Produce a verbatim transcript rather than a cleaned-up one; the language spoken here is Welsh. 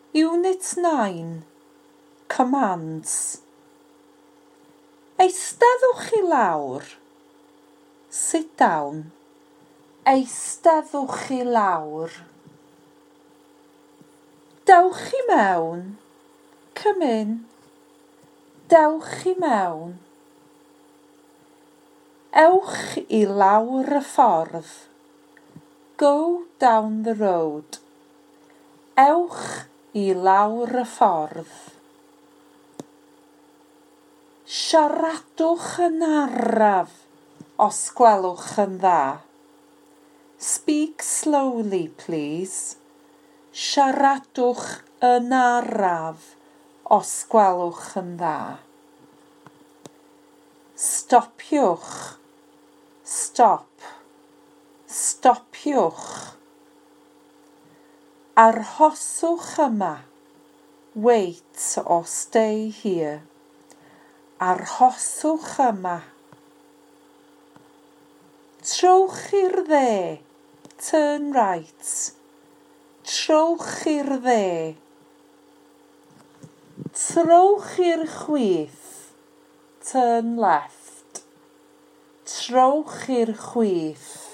Unit nine. Commands. Eisteddwch i lawr. Sit down. Eisteddwch i lawr. Dewch i mewn. Come in. Dewch i mewn. Ewch i lawr y ffordd. Go down the road. Ewch i lawr y ffordd. Siaradwch yn araf os gwelwch yn dda. Speak slowly, please. Siaradwch yn araf os gwelwch yn dda. Stopiwch. Stop. Stopiwch. Arhoswch yma. Wait or stay here. Arhoswch yma. Trowch i'r dde. Turn right. Trowch i'r dde. Trowch i'r chwith. Turn left. Trowch i'r chwith.